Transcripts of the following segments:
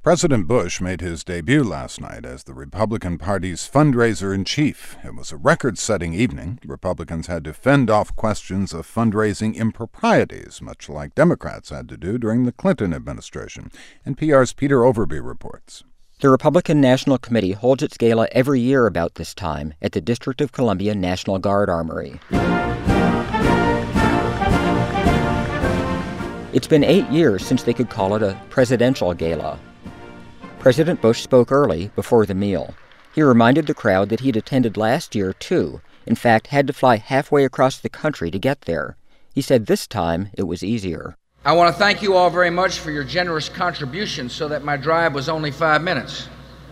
President Bush made his debut last night as the Republican Party's fundraiser-in-chief. It was a record-setting evening. Republicans had to fend off questions of fundraising improprieties, much like Democrats had to do during the Clinton administration. NPR's Peter Overby reports. The Republican National Committee holds its gala every year about this time at the District of Columbia National Guard Armory. It's been 8 years since they could call it a presidential gala. President Bush spoke early, before the meal. He reminded the crowd that he'd attended last year, too. In fact, had to fly halfway across the country to get there. He said this time it was easier. I want to thank you all very much for your generous contributions so that my drive was only 5 minutes.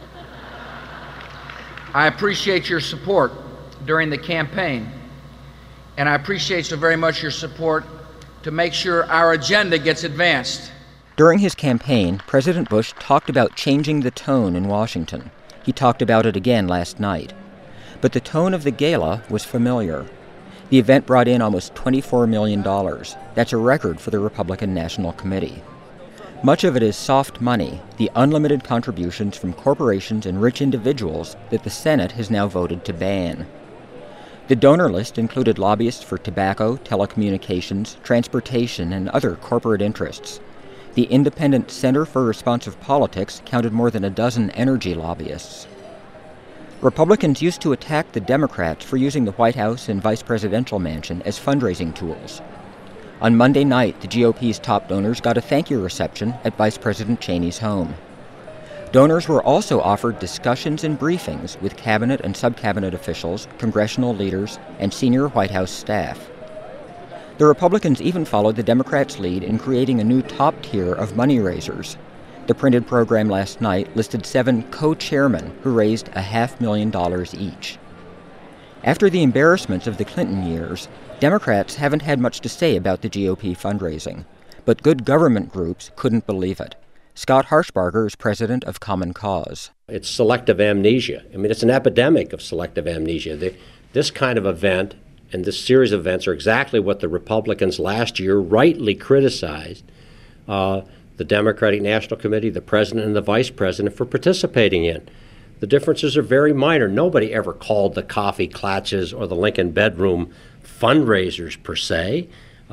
I appreciate your support during the campaign, and I appreciate so very much your support to make sure our agenda gets advanced. During his campaign, President Bush talked about changing the tone in Washington. He talked about it again last night. But the tone of the gala was familiar. The event brought in almost $24 million. That's a record for the Republican National Committee. Much of it is soft money, the unlimited contributions from corporations and rich individuals that the Senate has now voted to ban. The donor list included lobbyists for tobacco, telecommunications, transportation, and other corporate interests. The Independent Center for Responsive Politics counted more than a dozen energy lobbyists. Republicans used to attack the Democrats for using the White House and vice presidential mansion as fundraising tools. On Monday night, the GOP's top donors got a thank-you reception at Vice President Cheney's home. Donors were also offered discussions and briefings with cabinet and sub-cabinet officials, congressional leaders, and senior White House staff. The Republicans even followed the Democrats' lead in creating a new top tier of money raisers. The printed program last night listed 7 co-chairmen who raised $500,000 each. After the embarrassments of the Clinton years, Democrats haven't had much to say about the GOP fundraising, but good government groups couldn't believe it. Scott Harshbarger is president of Common Cause. It's selective amnesia. I mean, it's an epidemic of selective amnesia. This kind of event and this series of events are exactly what the Republicans last year rightly criticized the Democratic National Committee, the president, and the vice president for participating in. The differences are very minor. Nobody ever called the coffee klatches or the Lincoln bedroom fundraisers per se.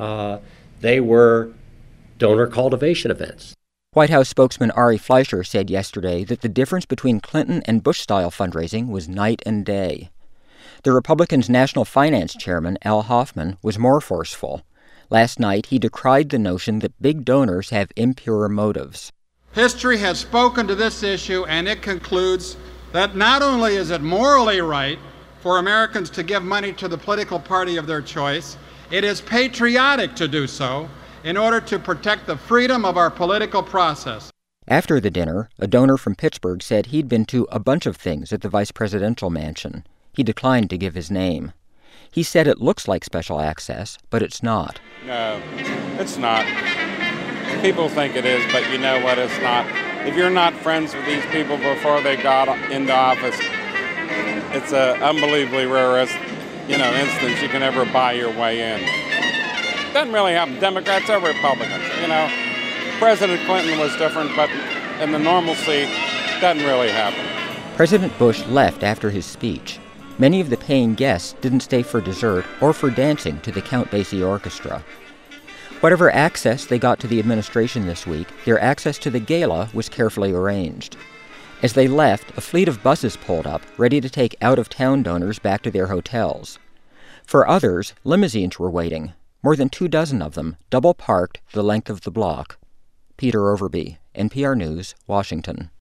They were donor cultivation events. White House spokesman Ari Fleischer said yesterday that the difference between Clinton and Bush-style fundraising was night and day. The Republicans' National Finance Chairman, Al Hoffman, was more forceful. Last night, he decried the notion that big donors have impure motives. History has spoken to this issue, and it concludes that not only is it morally right for Americans to give money to the political party of their choice, it is patriotic to do so in order to protect the freedom of our political process. After the dinner, a donor from Pittsburgh said he'd been to a bunch of things at the vice presidential mansion. He declined to give his name. He said it looks like special access, but it's not. No, it's not. People think it is, but you know what, it's not. If you're not friends with these people before they got into office, it's an unbelievably rare instance you can ever buy your way in. Doesn't really happen, Democrats or Republicans. President Clinton was different, but in the normalcy, doesn't really happen. President Bush left after his speech. Many of the paying guests didn't stay for dessert or for dancing to the Count Basie Orchestra. Whatever access they got to the administration this week, their access to the gala was carefully arranged. As they left, a fleet of buses pulled up, ready to take out-of-town donors back to their hotels. For others, limousines were waiting, more than 24 of them, double-parked the length of the block. Peter Overby, NPR News, Washington.